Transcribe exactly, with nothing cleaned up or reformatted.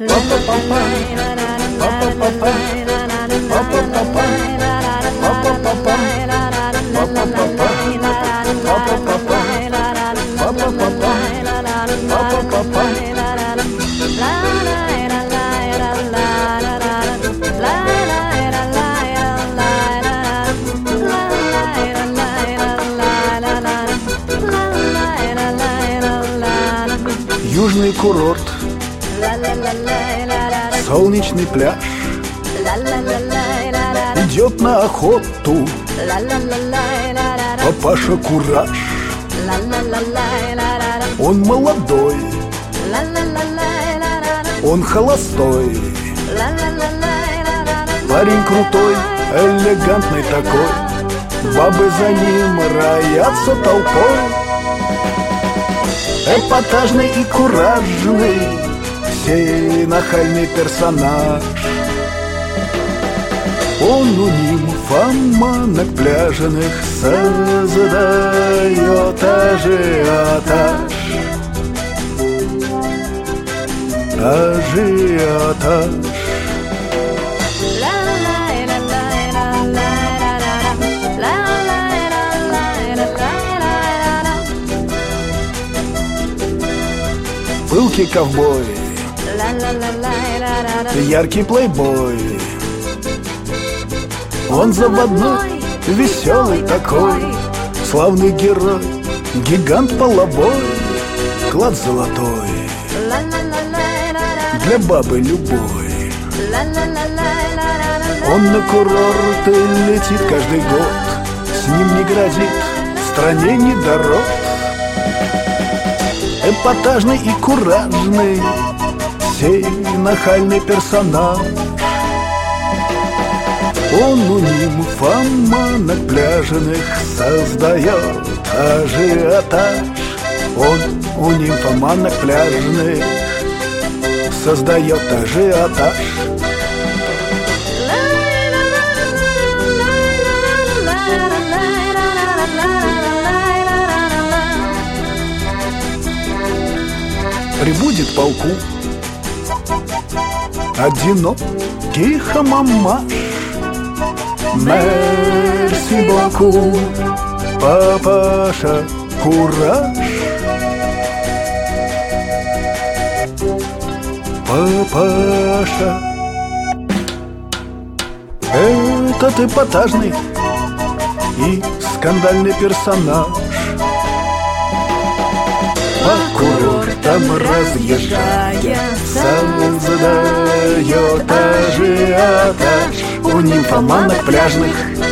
Южный курорт, солнечный пляж, идет на охоту папаша Кураж. Он молодой, он холостой, парень крутой, элегантный такой, бабы за ним роятся толпой. Эпатажный и куражный, сей нахальный персонаж. Он у нимфоманок пляжных создает ажиотаж. Ажиотаж. Пылкий ковбой, яркий плейбой, он заводной, веселый такой, славный герой, гигант половой, клад золотой, для бабы любой. Он на курорты летит каждый год, с ним не грозит стране недород. Эпатажный и куражный, сей нахальный персонаж. Он у нимфоманок пляжных создает ажиотаж. Он у нимфоманок пляжных создает ажиотаж. Прибудет полку одинокий хамамаш. Мерси боку, папаша Кураж. Папаша. Этот эпатажный и скандальный персонаж по курортам разъезжая создает ажиотаж. У нимфоманок пляжных